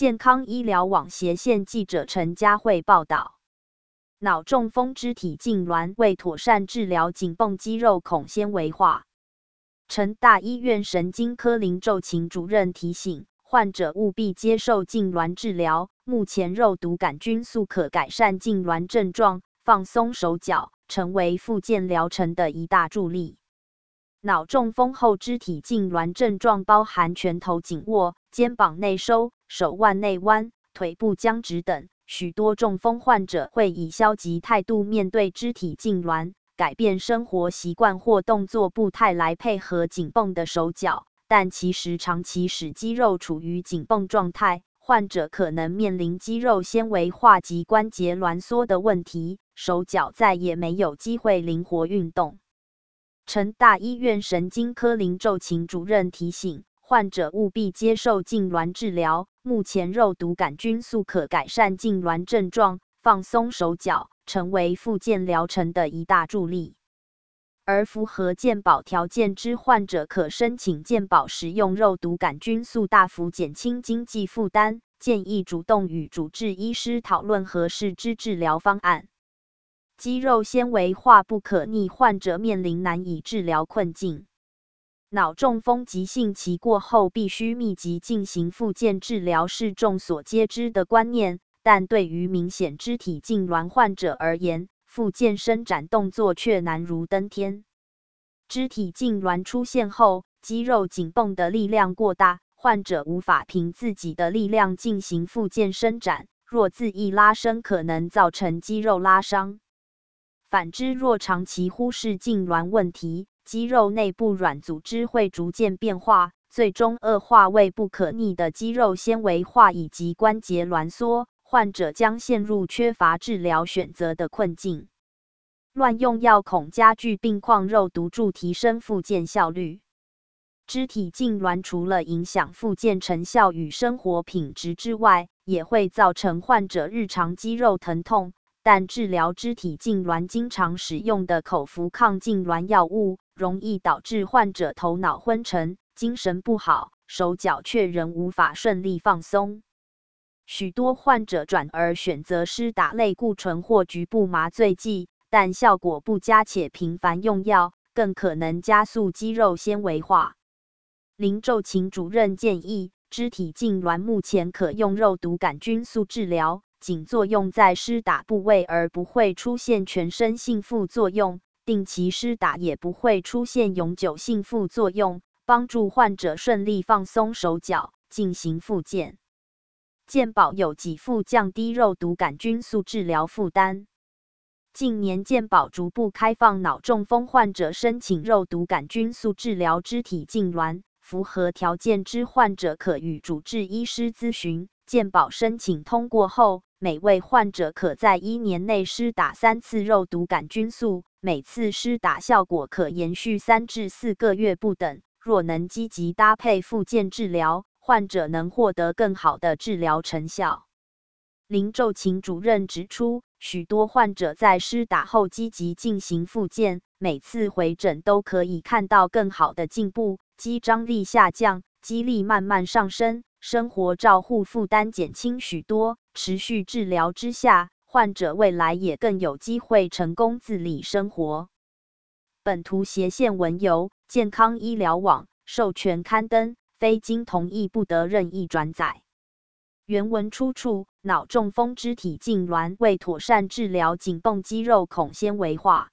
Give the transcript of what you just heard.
健康医疗网斜线记者陈佳慧报道。脑中风肢体痉挛未妥善治疗紧绷肌肉孔纤维化。成大医院神经科林昼勤主任提醒，患者务必接受痉挛治疗。目前肉毒杆菌素可改善痉挛症状，放松手脚，成为复健疗程的一大助力。脑中风后肢体痉挛症状包含拳头紧握、肩膀内收、手腕内弯、腿部僵直等。许多中风患者会以消极态度面对肢体痉挛，改变生活习惯或动作步态来配合紧绷的手脚，但其实长期使肌肉处于紧绷状态，患者可能面临肌肉纤维化及关节挛缩的问题，手脚再也没有机会灵活运动。成大医院神经科林昼勤主任提醒，患者务必接受痉挛治疗。目前肉毒杆菌素可改善痉挛症状，放松手脚，成为复健疗程的一大助力。而符合健保条件之患者可申请健保使用肉毒杆菌素，大幅减轻经济负担。建议主动与主治医师讨论合适之治疗方案。肌肉纤维化不可逆，患者面临难以治疗困境。脑中风急性期过后必须密集进行复健治疗是众所皆知的观念，但对于明显肢体痉挛患者而言，复健伸展动作却难如登天。肢体痉挛出现后，肌肉紧绷的力量过大，患者无法凭自己的力量进行复健伸展，若恣意拉伸可能造成肌肉拉伤。反之，若长期忽视痉挛问题，肌肉内部软组织会逐渐变化，最终恶化为不可逆的肌肉纤维化以及关节挛缩，患者将陷入缺乏治疗选择的困境。乱用药恐加剧病况，肉毒助提升复健效率。肢体痉挛除了影响复健成效与生活品质之外，也会造成患者日常肌肉疼痛。但治疗肢体痉挛经常使用的口服抗痉挛药物，容易导致患者头脑昏沉、精神不好，手脚却仍无法顺利放松。许多患者转而选择施打类固醇或局部麻醉剂，但效果不佳且频繁用药，更可能加速肌肉纤维化。林昼勤主任建议，肢体痉挛目前可用肉毒杆菌素治疗，仅作用在施打部位，而不会出现全身性副作用。定期施打也不会出现永久性副作用，帮助患者顺利放松手脚，进行复健。健保有给付，降低肉毒杆菌素治疗负担。近年健保逐步开放脑中风患者申请肉毒杆菌素治疗肢体痉挛，符合条件之患者可与主治医师咨询。健保申请通过后，每位患者可在1年内施打3次肉毒杆菌素，每次施打效果可延续3至4个月不等。若能积极搭配复健治疗，患者能获得更好的治疗成效。林昼勤主任指出，许多患者在施打后积极进行复健，每次回诊都可以看到更好的进步，肌张力下降，肌力慢慢上升，生活照护负担减轻许多。持续治疗之下，患者未来也更有机会成功自理生活。本图斜线文由健康医疗网授权刊登，非经同意不得任意转载。原文出处：脑中风肢体痉挛未妥善治疗紧绷肌肉孔纤维化。